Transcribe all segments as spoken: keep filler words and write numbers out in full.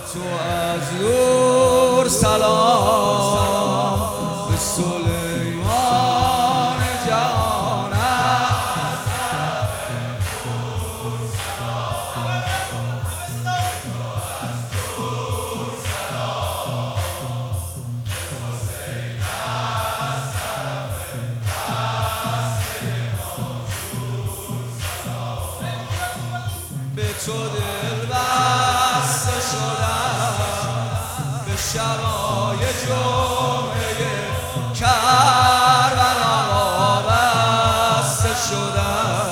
تو از دور سلام به سلیمان جانم، به تو دل بسته شدم، به شبای جمعه کربلا بسته شدم.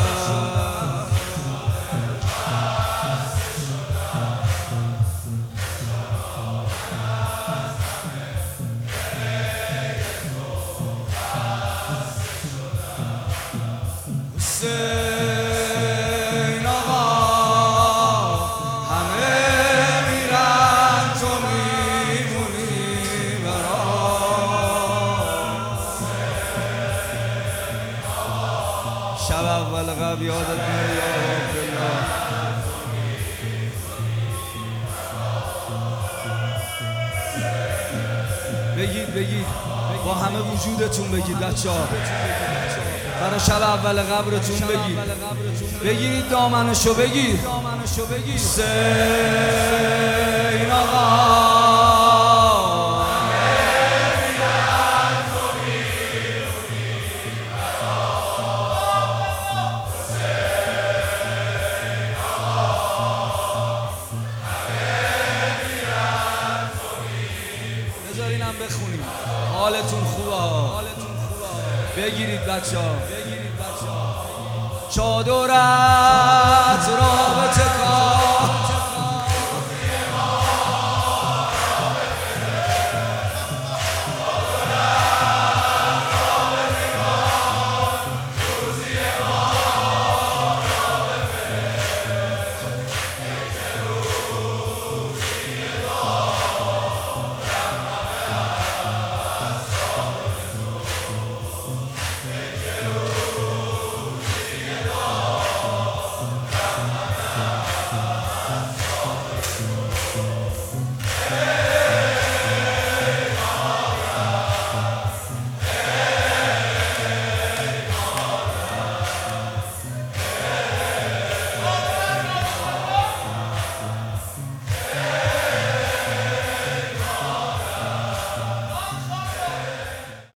حسین آقا همه میرن تو میمونی برام. شب اول قبل یادت میاد یا عبدالله، بگید بگید با همه وجودتون بگید بچه‌ها، برای شب اول قبرتون بگید، بگیرید دامنشو بگید حسین آقا بذارینم بخونیم. حالتون خوبه، بگیرید بچه ها، چادرت رابطه